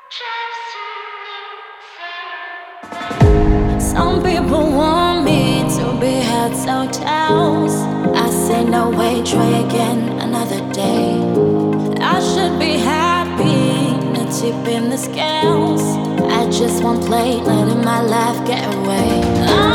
Some people want me to be heads or tails. I say no way, try again another day. I should be happy, no tip in the scales. I just won't play, letting my life get away.